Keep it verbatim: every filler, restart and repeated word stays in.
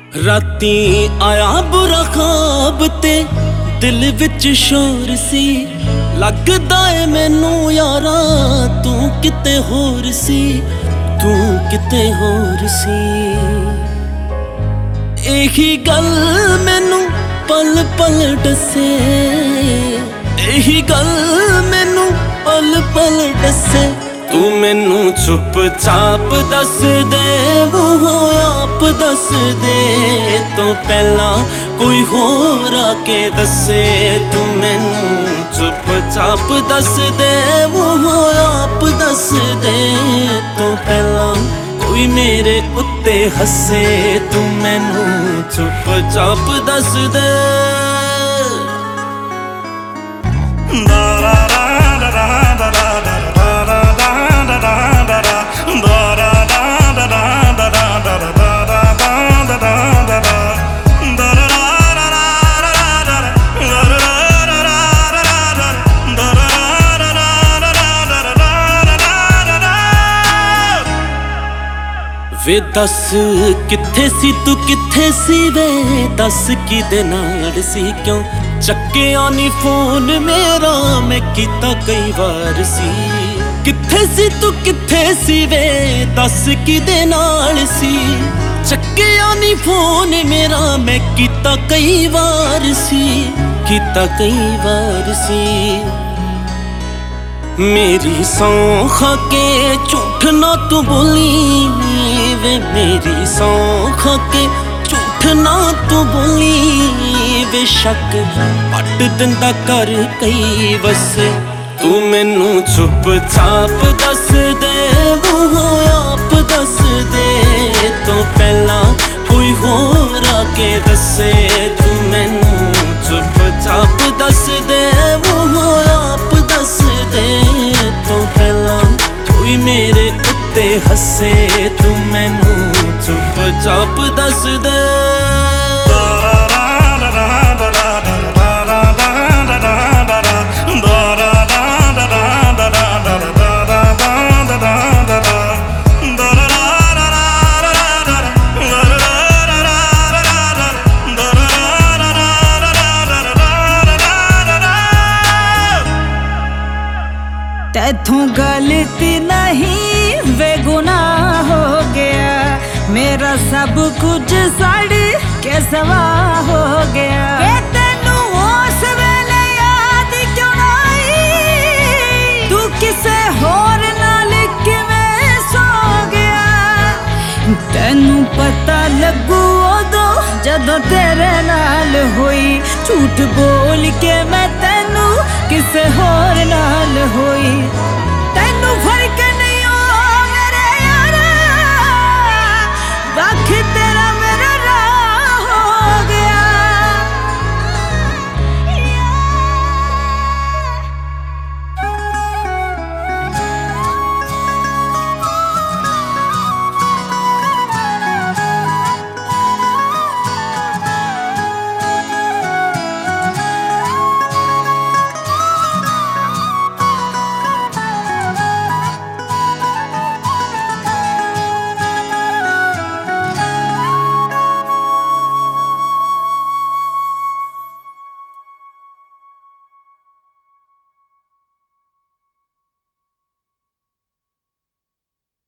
राती आया बुरा ख्वाब ते दिल विच शोर सी लगदा ए मैनू यारा तू किते होर सी तू किते होर सी। एही गल मैनू पल पल दसे एही गल मैनू पल पल दसे तू मैनू चुप चाप दस दे वो आप दस दे तो पहला कोई होर आके दसे। तू मैनू चुप चाप दस दे वो आप दस दे तो पहला कोई मेरे उत्ते हसे। तू मैनू चुप चाप दस दे। वे दस किथे सी तू किथे सी वे दस किदे नाल सी क्यों चक्किया नी फोन मेरा मैं कीता कई बार सी। किथे सी तू किथे सी वे दस किदे नाल सी चक्किया नी फोन मेरा मैं कीता कई बार सी कीता कई बार सी। मेरी सौं खा के झूठ ना तू बोली वे मेरी सौं खा के झूठ ना तू बोली वे शक पट दिंदा कर कई वसे। तू मैनू चुप चाप दस दे वो आप दस दे तो पहला कोई होर आके दसे। तू मैनू चुप चाप दस दे वो आप दस दे तो पहला कोई मेरे उत्ते हसे। तू मैनू चुप चाप दस दे। तैथों गलती नहीं वे गुनाह हो गया मेरा सब कुछ सड़ के सवा हो गया। तेनू उस वेले याद क्यों आई तू किसे होर नाल किवें सो गया। तेनू पता लगू उदों जदों तेरे नाल होई झूठ बोल के मैं तेनू किसे होर नाल होई। तेनू फर्क